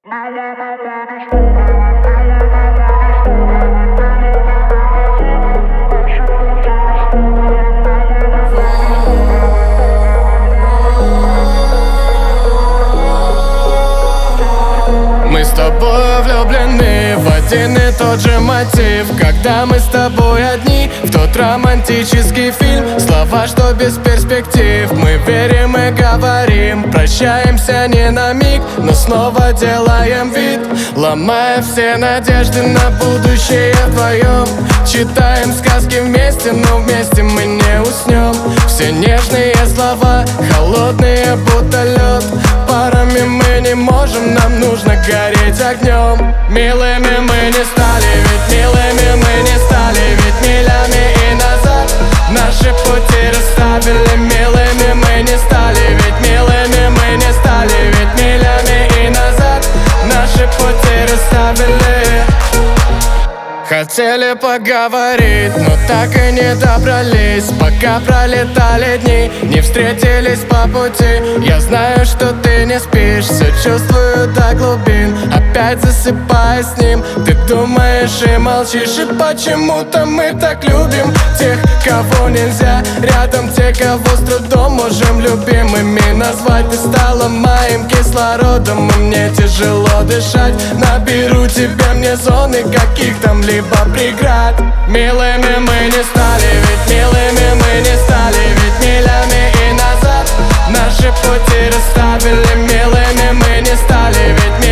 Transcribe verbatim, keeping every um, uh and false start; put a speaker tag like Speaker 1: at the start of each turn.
Speaker 1: Мы с тобой влюблены в один и тот же мотив. Когда мы с тобой одни, в тот романтический фильм. Слова, что без перспектив. Мы верим и говорим, прощаемся не на миг, но снова делаем вид, ломая все надежды на будущее вдвоем. Читаем сказки вместе, но вместе мы не уснем. Все нежные слова, холодные будто лед. Парами мы не можем, нам нужно гореть огнем. Милыми мы не стали, ведь милыми мы не стали, ведь милями и назад наши пути расставили. Милыми мы не стали, ведь милыми мы не стали, ведь милями и назад наши пути расставили. Хотели поговорить, но так и не добрались. Пока пролетали дни, не встретились по пути. Я знаю, что ты не спишь, все чувствую до глубин. Опять засыпая с ним, ты думаешь и молчишь. И почему-то мы так любим тех, кого нельзя рядом, те, кого с трудом можем любимыми назвать. Ты стала моим кислородом, и мне тяжело дышать. Наберу тебе мне зоны каких там либо преград. Милыми мы не стали, ведь милыми мы не стали, ведь милями и назад наши пути расставили. Милыми мы не стали, ведь